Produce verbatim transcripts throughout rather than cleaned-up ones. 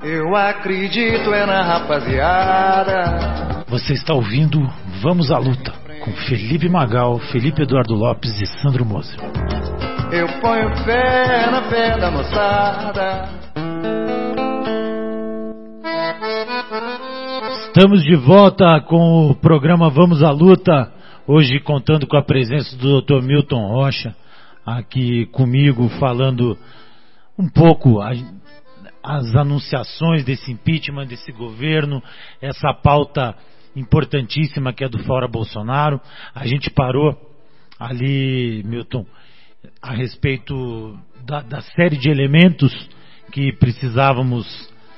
Eu acredito é na rapaziada. Você está ouvindo Vamos à Luta, com Felipe Magal, Felipe Eduardo Lopes e Sandro Moser. Eu ponho fé na fé da moçada. Estamos de volta com o programa Vamos à Luta, hoje contando com a presença do doutor Milton Rocha, aqui comigo, falando um pouco a, as anunciações desse impeachment, desse governo, essa pauta importantíssima que é do Fora Bolsonaro. A gente parou ali, Milton, a respeito da, da série de elementos que precisávamos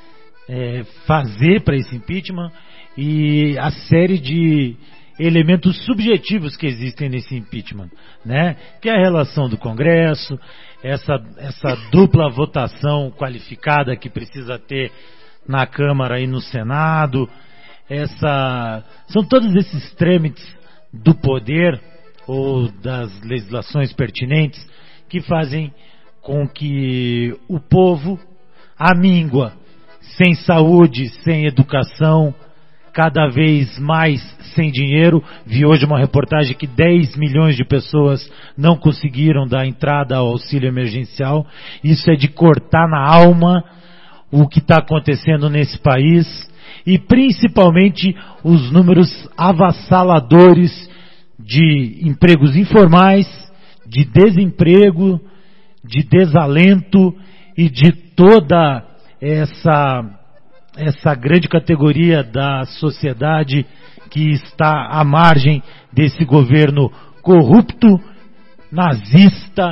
é, fazer para esse impeachment e a série de elementos subjetivos que existem nesse impeachment, né? Que é a relação do Congresso, essa, essa dupla votação qualificada que precisa ter na Câmara e no Senado, essa, são todos esses trâmites do poder ou das legislações pertinentes que fazem com que o povo amíngua, sem saúde, sem educação, cada vez mais sem dinheiro. Vi hoje uma reportagem que dez milhões de pessoas não conseguiram dar entrada ao auxílio emergencial. Isso é de cortar na alma o que está acontecendo nesse país e principalmente os números avassaladores de empregos informais, de desemprego, de desalento e de toda essa essa grande categoria da sociedade que está à margem desse governo corrupto, nazista,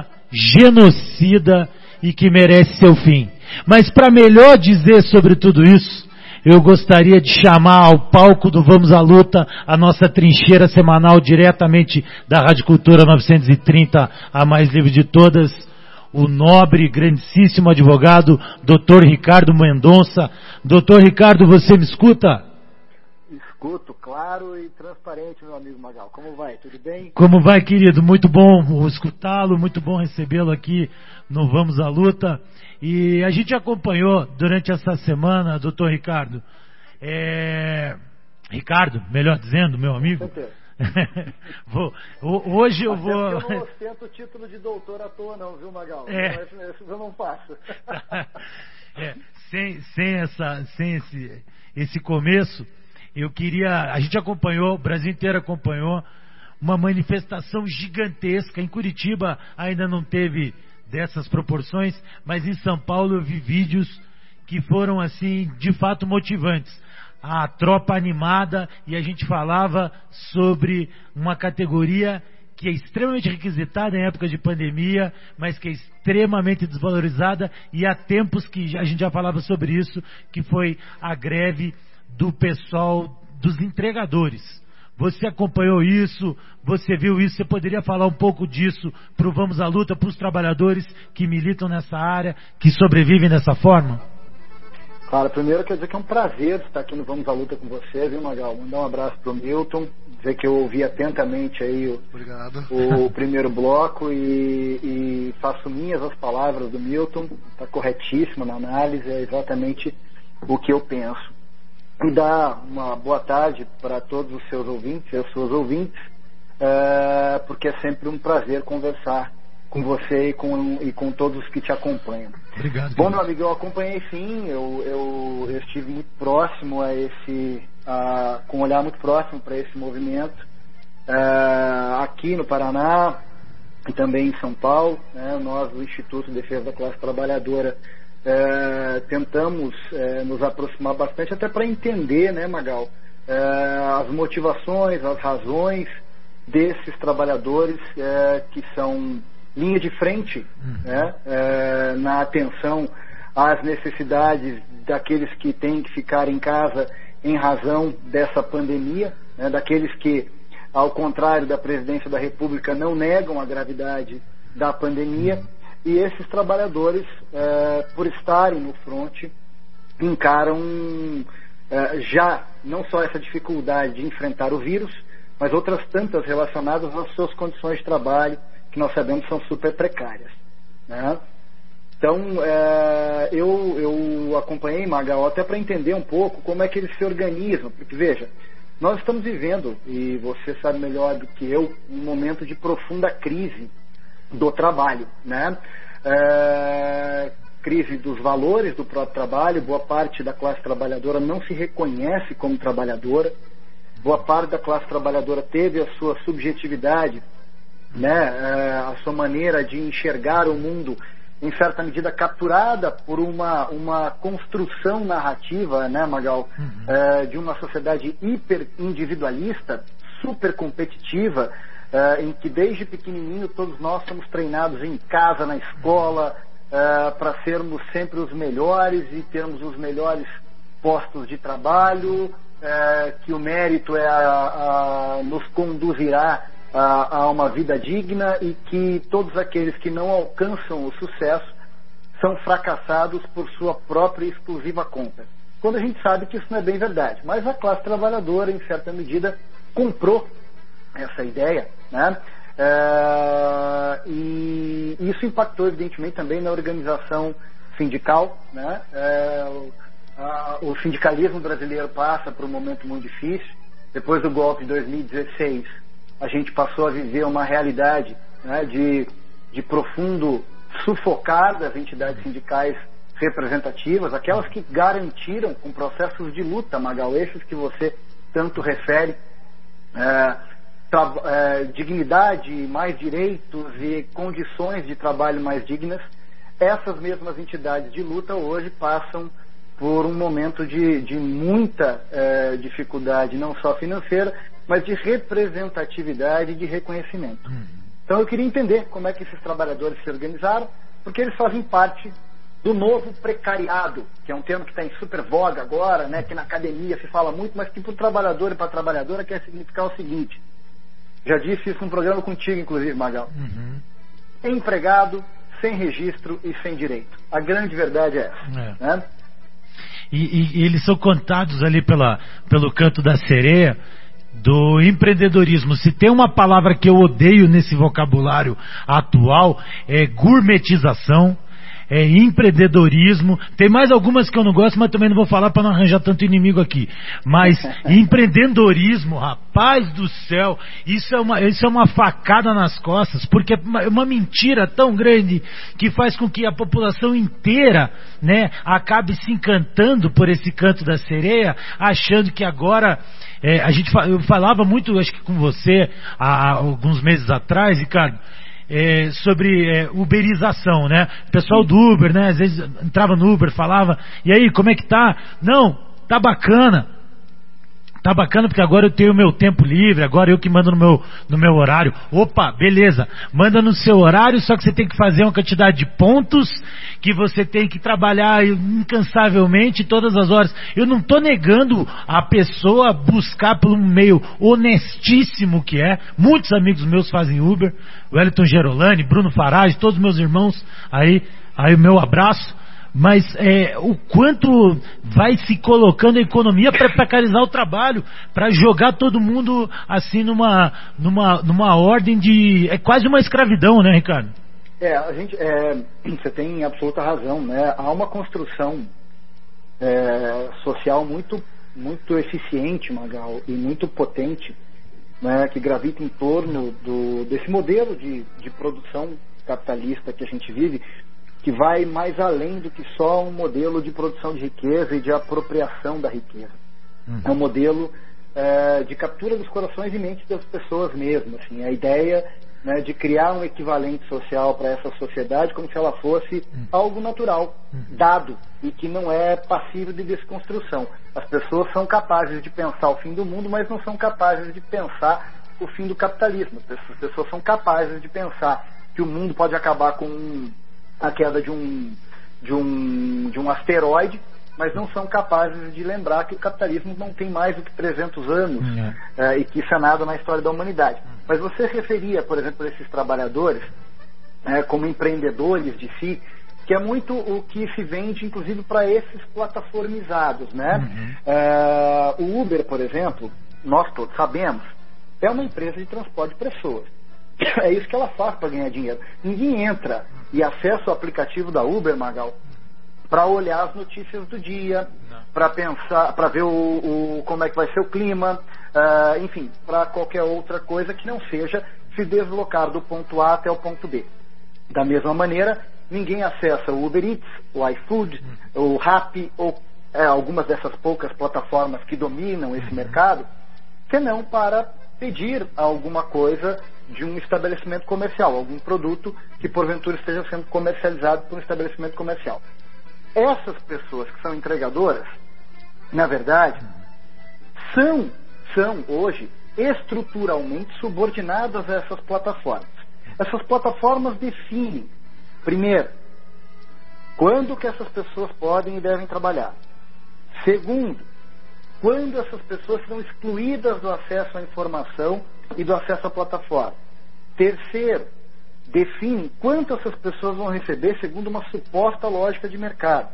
genocida e que merece seu fim. Mas para melhor dizer sobre tudo isso, eu gostaria de chamar ao palco do Vamos à Luta a nossa trincheira semanal diretamente da Rádio Cultura novecentos e trinta, a mais livre de todas, o nobre, grandíssimo advogado, doutor Ricardo Mendonça. Doutor Ricardo, você me escuta? Escuto, claro e transparente, meu amigo Magal. Como vai? Tudo bem? Como vai, querido? Muito bom escutá-lo, muito bom recebê-lo aqui no Vamos à Luta. E a gente acompanhou durante essa semana, doutor Ricardo, é... Ricardo, melhor dizendo, meu amigo. vou, hoje eu vou. Eu não ostento o título de doutor à toa, não, viu, Magal? É. Isso eu não faço. é, sem, sem, essa, sem esse, esse começo, eu queria. A gente acompanhou, o Brasil inteiro acompanhou uma manifestação gigantesca. Em Curitiba ainda não teve dessas proporções, mas em São Paulo eu vi vídeos que foram assim, de fato motivantes. A tropa animada, e a gente falava sobre uma categoria que é extremamente requisitada em época de pandemia, mas que é extremamente desvalorizada, e há tempos que a gente já falava sobre isso, que foi a greve do pessoal dos entregadores. Você acompanhou isso, você viu isso, você poderia falar um pouco disso para o Vamos à Luta, para os trabalhadores que militam nessa área, que sobrevivem dessa forma? Claro, primeiro quero dizer que é um prazer estar aqui no Vamos à Luta com você, viu, Magal? Mandar um abraço pro Milton, dizer que eu ouvi atentamente aí o, o primeiro bloco e, e faço minhas as palavras do Milton, está corretíssimo na análise, é exatamente o que eu penso. E dar uma boa tarde para todos os seus ouvintes e as suas ouvintes, é, porque é sempre um prazer conversar com você e com, e com todos os que te acompanham. Obrigado. Bom, meu amigo, eu acompanhei sim, eu, eu, eu estive muito próximo a esse, a, com um olhar muito próximo para esse movimento, uh, aqui no Paraná e também em São Paulo, né, nós do Instituto de Defesa da Classe Trabalhadora uh, tentamos uh, nos aproximar bastante até para entender, né, Magal, uh, as motivações, as razões desses trabalhadores uh, que são linha de frente, né, é, na atenção às necessidades daqueles que têm que ficar em casa em razão dessa pandemia, né, daqueles que, ao contrário da Presidência da República, não negam a gravidade da pandemia, e esses trabalhadores, é, por estarem no fronte, encaram é, já não só essa dificuldade de enfrentar o vírus, mas outras tantas relacionadas às suas condições de trabalho, que nós sabemos são super precárias, né? Então, é, eu, eu acompanhei Magal até para entender um pouco como é que eles se organizam, porque veja, nós estamos vivendo, e você sabe melhor do que eu, um momento de profunda crise do trabalho, né? É, crise dos valores do próprio trabalho, boa parte da classe trabalhadora não se reconhece como trabalhadora, boa parte da classe trabalhadora teve a sua subjetividade, né, é, a sua maneira de enxergar o mundo em certa medida capturada por uma, uma construção narrativa, né, Magal, uhum. é, de uma sociedade hiper individualista, super competitiva, é, em que desde pequenininho todos nós somos treinados em casa, na escola, é, para sermos sempre os melhores e termos os melhores postos de trabalho, é, que o mérito é a, a, nos conduzirá A, a uma vida digna e que todos aqueles que não alcançam o sucesso são fracassados por sua própria e exclusiva conta. Quando a gente sabe que isso não é bem verdade. Mas a classe trabalhadora, em certa medida, comprou essa ideia, né? É, e isso impactou, evidentemente, também na organização sindical, né? É, o, a, o sindicalismo brasileiro passa por um momento muito difícil. Depois do golpe de dois mil e dezesseis, a gente passou a viver uma realidade, né, de, de profundo sufocar das entidades sindicais representativas, aquelas que garantiram com processos de luta, Magal, esses que você tanto refere, é, tra, é, dignidade, mais direitos e condições de trabalho mais dignas. Essas mesmas entidades de luta hoje passam por um momento de, de muita é, dificuldade, não só financeira, mas de representatividade e de reconhecimento. Uhum. Então eu queria entender como é que esses trabalhadores se organizaram, porque eles fazem parte do novo precariado, que é um termo que está em super voga agora, né, que na academia se fala muito, mas que para o trabalhador e para a trabalhadora quer significar o seguinte: já disse isso num programa contigo, inclusive, Magal. Uhum. Empregado, sem registro e sem direito. A grande verdade é essa. É. Né? E, e, e eles são contados ali pela, pelo canto da sereia do empreendedorismo. Se tem uma palavra que eu odeio nesse vocabulário atual, é gourmetização, é empreendedorismo. Tem mais algumas que eu não gosto, mas também não vou falar para não arranjar tanto inimigo aqui. Mas empreendedorismo, rapaz do céu, isso é uma, isso é uma facada nas costas, porque é uma, uma mentira tão grande que faz com que a população inteira, né, acabe se encantando por esse canto da sereia, achando que agora é, a gente eu falava muito, acho que com você há, há alguns meses atrás, Ricardo, É, sobre é, uberização, né? O pessoal do Uber, né? Às vezes entrava no Uber, falava, e aí, como é que tá? Não, tá bacana. Tá bacana porque agora eu tenho meu tempo livre, agora eu que mando no meu, no meu horário. Opa, beleza, manda no seu horário, só que você tem que fazer uma quantidade de pontos, que você tem que trabalhar incansavelmente todas as horas. Eu não tô negando a pessoa buscar por um meio honestíssimo que é. Muitos amigos meus fazem Uber, Wellington Gerolani, Bruno Farage, todos meus irmãos, aí, aí o meu abraço. Mas é, o quanto vai se colocando a economia para precarizar o trabalho, para jogar todo mundo assim numa, numa, numa ordem de... É quase uma escravidão, né, Ricardo? É, a gente, é, você tem absoluta razão, né? Há uma construção é, social muito, muito eficiente, Magal, e muito potente, né, que gravita em torno do, desse modelo de, de produção capitalista que a gente vive, que vai mais além do que só um modelo de produção de riqueza e de apropriação da riqueza. Uhum. É um modelo é, de captura dos corações e mentes das pessoas mesmo. Assim, a ideia, né, de criar um equivalente social para essa sociedade como se ela fosse uhum. algo natural, uhum. dado, e que não é passível de desconstrução. As pessoas são capazes de pensar o fim do mundo, mas não são capazes de pensar o fim do capitalismo. As pessoas são capazes de pensar que o mundo pode acabar com a queda de um, de um, de um asteroide, mas não são capazes de lembrar que o capitalismo não tem mais do que trezentos anos, uhum. é, e que isso é nada na história da humanidade. Mas você referia, por exemplo, a esses trabalhadores é, como empreendedores de si, que é muito o que se vende, inclusive, para esses plataformizados, né? Uhum. É, o Uber, por exemplo, nós todos sabemos, é uma empresa de transporte de pessoas. É isso que ela faz para ganhar dinheiro. Ninguém entra e acessa o aplicativo da Uber, Magal, para olhar as notícias do dia, para pensar, para ver o, o, como é que vai ser o clima, uh, enfim, para qualquer outra coisa que não seja se deslocar do ponto A até o ponto B. Da mesma maneira, ninguém acessa o Uber Eats, o iFood, o Rappi, ou é, algumas dessas poucas plataformas que dominam esse mercado, senão para pedir alguma coisa de um estabelecimento comercial, algum produto que porventura esteja sendo comercializado por um estabelecimento comercial. Essas pessoas que são entregadoras, na verdade, são, são hoje estruturalmente subordinadas a essas plataformas. Essas plataformas definem, primeiro, quando que essas pessoas podem e devem trabalhar. Segundo, quando essas pessoas serão excluídas do acesso à informação e do acesso à plataforma. Terceiro, define quanto essas pessoas vão receber segundo uma suposta lógica de mercado.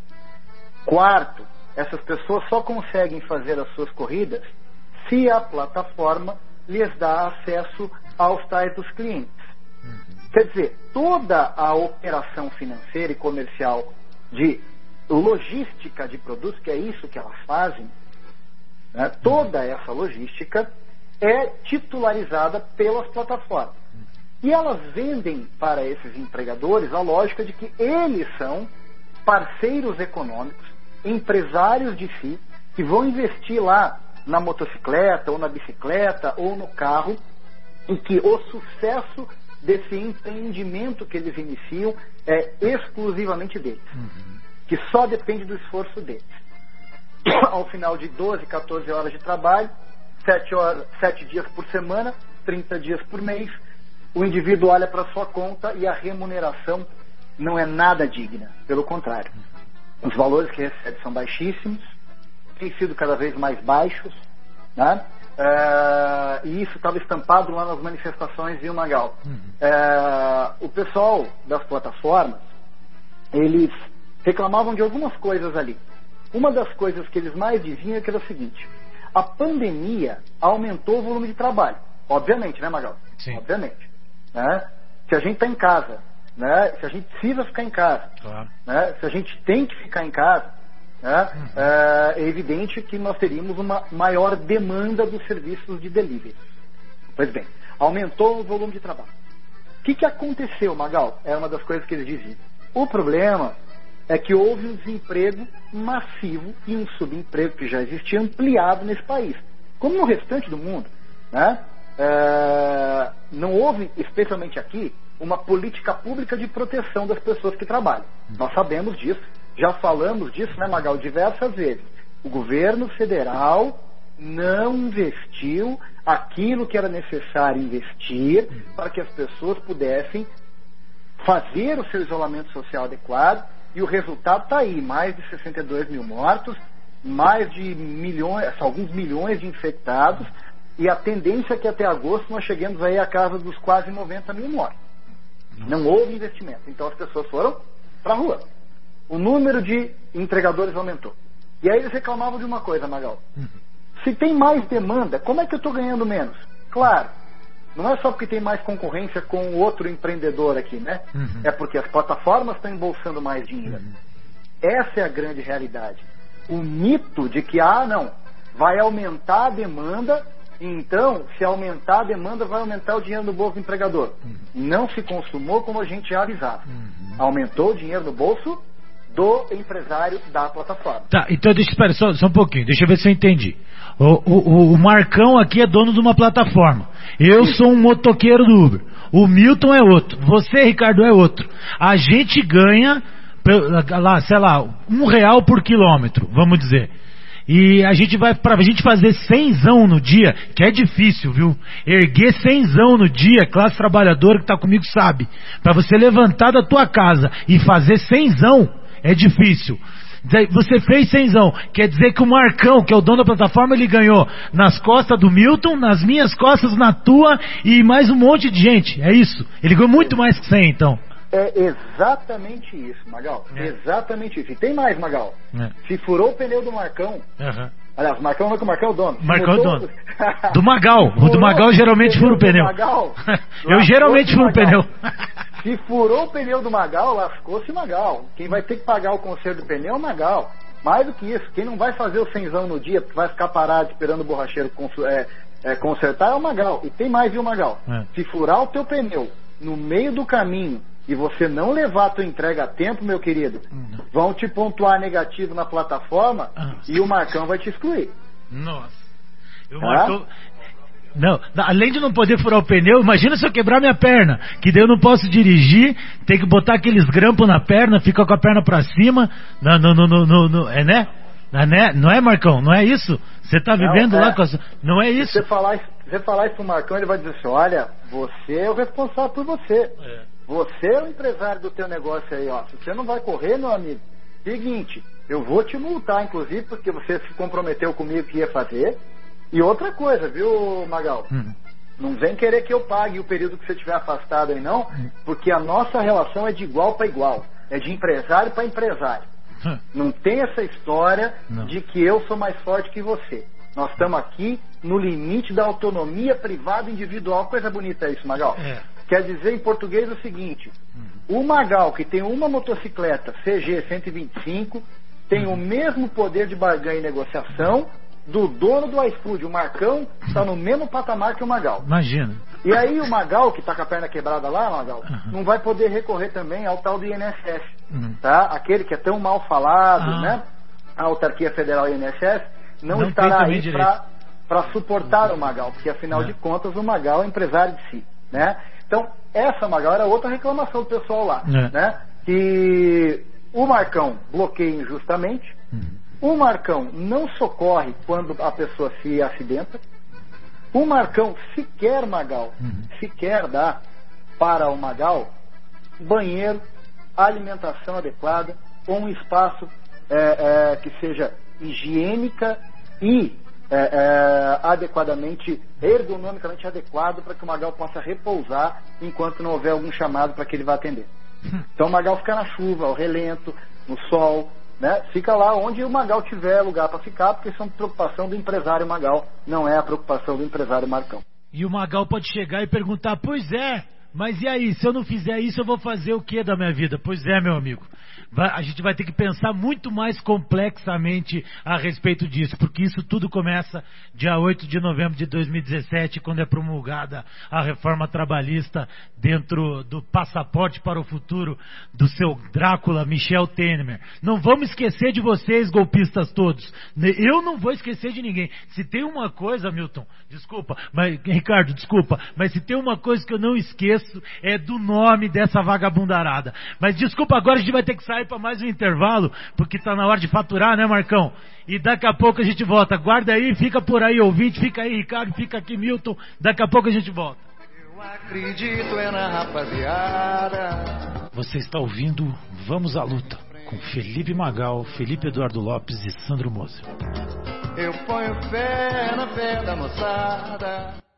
Quarto, essas pessoas só conseguem fazer as suas corridas se a plataforma lhes dá acesso aos tais dos clientes. Quer dizer, toda a operação financeira e comercial de logística de produtos, que é isso que elas fazem, né, toda essa logística é titularizada pelas plataformas. E elas vendem para esses empregadores a lógica de que eles são parceiros econômicos, empresários de si, que vão investir lá na motocicleta, ou na bicicleta, ou no carro, e que o sucesso desse empreendimento que eles iniciam é exclusivamente deles, uhum. que só depende do esforço deles. Ao final de doze, quatorze horas de trabalho, sete, horas, sete dias por semana, trinta dias por mês, o indivíduo olha para sua conta e a remuneração não é nada digna. Pelo contrário, os valores que recebe são baixíssimos, têm sido cada vez mais baixos, né? É, e isso estava estampado lá nas manifestações, viu, Magal? Uhum. É, o pessoal das plataformas, eles reclamavam de algumas coisas ali. Uma das coisas que eles mais diziam é que era o seguinte: a pandemia aumentou o volume de trabalho. Obviamente, né, Magal? Sim. Obviamente. Né? Se a gente está em casa, né? Se a gente precisa ficar em casa, claro. Né? Se a gente tem que ficar em casa, né? Uhum. É, é evidente que nós teríamos uma maior demanda dos serviços de delivery. Pois bem, aumentou o volume de trabalho. O que, que aconteceu, Magal? Era uma das coisas que eles diziam. O problema é que houve um desemprego massivo e um subemprego que já existia ampliado nesse país, como no restante do mundo, né? É, não houve, especialmente aqui, uma política pública de proteção das pessoas que trabalham. Nós sabemos disso, já falamos disso, né, Magal, diversas vezes. O governo federal não investiu aquilo que era necessário investir para que as pessoas pudessem fazer o seu isolamento social adequado, e o resultado está aí: mais de sessenta e dois mil mortos, mais de milhões, alguns milhões de infectados, e a tendência é que até agosto nós cheguemos aí à casa dos quase noventa mil mortos. Não houve investimento, então as pessoas foram para a rua. O número de entregadores aumentou. E aí eles reclamavam de uma coisa, Magal: se tem mais demanda, como é que eu estou ganhando menos? Claro, não é só porque tem mais concorrência com o outro empreendedor aqui, né? Uhum. É porque as plataformas estão embolsando mais dinheiro. Uhum. Essa é a grande realidade. O mito de que, ah, não, vai aumentar a demanda, então, se aumentar a demanda, vai aumentar o dinheiro no bolso do empregador. Uhum. Não se consumou como a gente já avisava. Uhum. Aumentou o dinheiro no bolso do empresário da plataforma. Tá, então deixa, espera, só, só um pouquinho, deixa eu ver se eu entendi. O, o, o Marcão aqui é dono de uma plataforma. Eu Sim. sou um motoqueiro do Uber. O Milton é outro. Você, Ricardo, é outro. A gente ganha, lá, sei lá, um real por quilômetro, vamos dizer. E a gente vai, pra gente fazer cenzão no dia, que é difícil, viu? Erguer cenzão no dia, classe trabalhadora que tá comigo sabe. Pra você levantar da tua casa e fazer cenzão, é difícil. Você fez cenzão, quer dizer que o Marcão, que é o dono da plataforma, ele ganhou nas costas do Milton, nas minhas costas, na tua e mais um monte de gente, é isso? Ele ganhou muito mais que cem, então. É exatamente isso, Magal. É. Exatamente isso. E tem mais, Magal. É. Se furou o pneu do Marcão, uhum. Aliás, o Marcão não é que o Marcão é o dono. Marcão é o dono. Do Magal. O do Magal geralmente fura o pneu. Magal, eu geralmente furo o pneu. Se furou o pneu do Magal, lascou-se o Magal. Quem vai ter que pagar o conserto do pneu é o Magal. Mais do que isso, quem não vai fazer o cenzão no dia, porque vai ficar parado esperando o borracheiro é, é, consertar, é o Magal. E tem mais, viu, Magal? É. Se furar o teu pneu no meio do caminho e você não levar a tua entrega a tempo, meu querido, hum. vão te pontuar negativo na plataforma ah. e o Marcão vai te excluir. Nossa. O Marcão... Não, além de não poder furar o pneu, imagina se eu quebrar minha perna, que daí eu não posso dirigir, tem que botar aqueles grampos na perna, fica com a perna pra cima, não, não, não, não, não, não é né? Não é, não é, Marcão? Não é isso? Você tá vivendo não, é. lá com a... Não é isso? Se você falar, se você falar isso pro Marcão, ele vai dizer assim, olha, você é o responsável por você. É. Você é o empresário do teu negócio aí, ó. Se você não vai correr, meu amigo, seguinte, eu vou te multar, inclusive, porque você se comprometeu comigo que ia fazer. E outra coisa, viu, Magal? Hum. Não vem querer que eu pague o período que você estiver afastado aí, não, hum. porque a nossa relação é de igual para igual. É de empresário para empresário. Hum. Não tem essa história não. de que eu sou mais forte que você. Nós estamos aqui no limite da autonomia privada individual. Coisa bonita isso, Magal. É. Quer dizer em português o seguinte, hum. o Magal, que tem uma motocicleta C G cento e vinte e cinco, tem hum. o mesmo poder de barganha e negociação do dono do iFood. O Marcão está no mesmo patamar que o Magal. Imagina. E aí o Magal, que está com a perna quebrada lá, Magal, uhum. não vai poder recorrer também ao tal do I N S S, uhum. tá? Aquele que é tão mal falado, ah. né? A autarquia federal I N S S não, não estará aí para suportar o Magal, porque afinal é. de contas o Magal é empresário de si, né? Então, essa, Magal, era outra reclamação do pessoal lá, é. né? Que o Marcão bloqueia injustamente, uhum. o Marcão não socorre quando a pessoa se acidenta. O Marcão sequer, Magal, uhum. sequer dá para o Magal banheiro, alimentação adequada, ou um espaço é, é, que seja higiênica e é, é, adequadamente, ergonomicamente adequado para que o Magal possa repousar enquanto não houver algum chamado para que ele vá atender. Então o Magal fica na chuva, ao relento, no sol, né? Fica lá onde o Magal tiver lugar para ficar, porque isso é uma preocupação do empresário Magal, não é a preocupação do empresário Marcão. E o Magal pode chegar e perguntar, pois é, mas e aí, se eu não fizer isso, eu vou fazer o que da minha vida? Pois é, meu amigo. Vai, a gente vai ter que pensar muito mais complexamente a respeito disso, porque isso tudo começa dia oito de novembro de dois mil e dezessete, quando é promulgada a reforma trabalhista dentro do passaporte para o futuro do seu Drácula, Michel Temer. Não vamos esquecer de vocês, golpistas todos. Eu não vou esquecer de ninguém. Se tem uma coisa, Milton, desculpa, mas, Ricardo, desculpa, mas se tem uma coisa que eu não esqueço, é do nome dessa vagabundarada. Mas desculpa, agora a gente vai ter que sair para mais um intervalo, porque está na hora de faturar, né, Marcão? E daqui a pouco a gente volta. Guarda aí, fica por aí, ouvinte, fica aí, Ricardo, fica aqui, Milton. Daqui a pouco a gente volta. Eu acredito é na rapaziada. Você está ouvindo Vamos à Luta, com Felipe Magal, Felipe Eduardo Lopes e Sandro Moser. Eu ponho fé na fé da moçada.